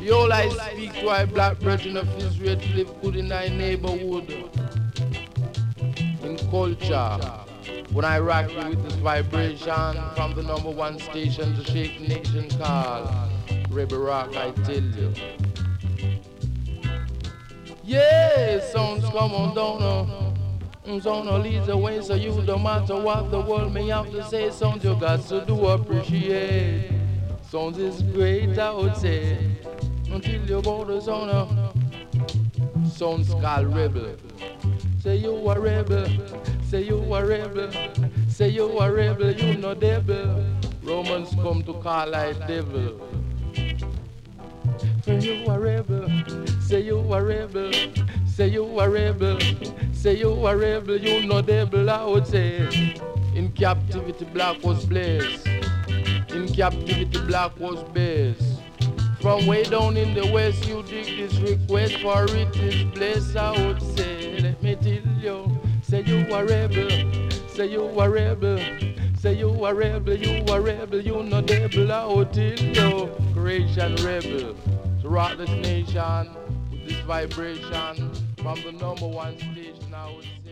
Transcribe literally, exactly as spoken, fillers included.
Behold, I speak to our black brethren of Israel to live good in thy neighborhood, in culture. When I rock you with this vibration from the number one station to shake the nation call, Rebel Rock, I tell you. Yeah, sounds come on down now. Sound leads the way, so you, no matter what the world may have to say, sounds you got to do appreciate. Sounds is great, I would say, until you go to sound. Sounds called rebel. Say you a rebel, say you a rebel, say you a rebel, you no devil. Romans come to call like devil. Say you a rebel, say you a rebel, say you a rebel, say you a rebel, you no devil, I would say. In captivity black was blessed, in captivity black was best. From way down in the west you dig this request for it is blessed, I would say. Let me tell you, say you a rebel, say you a rebel, say you a rebel, you a rebel, you no devil, I would tell you. Creation rebel. To rock this nation with this vibration from the number one station, I would say.